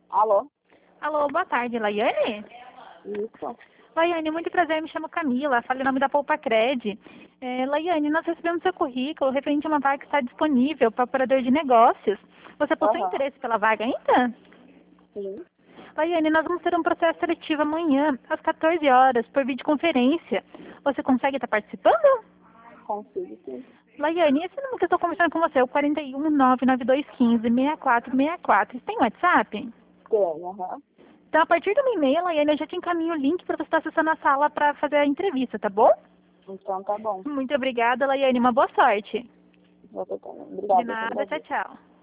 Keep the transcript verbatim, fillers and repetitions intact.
Alô? Alô, boa tarde, Laiane? Isso. Laiane, muito prazer, me chamo Camila, falo em nome da Poupa Cred. É, Laiane, nós recebemos seu currículo referente a uma vaga que está disponível para operador de negócios. Você possui Aham. interesse pela vaga ainda? Sim. Laiane, nós vamos ter um processo seletivo amanhã, às quatorze horas, por videoconferência. Você consegue estar participando? Consigo, sim. Laiane, esse número que eu estou conversando com você é o quatro um nove nove dois um cinco seis quatro seis quatro. Você tem WhatsApp? Tem, aham. Então, a partir do meu e-mail, Laiane, eu já te encaminho o link para você estar acessando a sala para fazer a entrevista, tá bom? Então tá bom. Muito obrigada, Laiane. Uma boa sorte. Você também. De Obrigada, nada, tchau, prazer. tchau.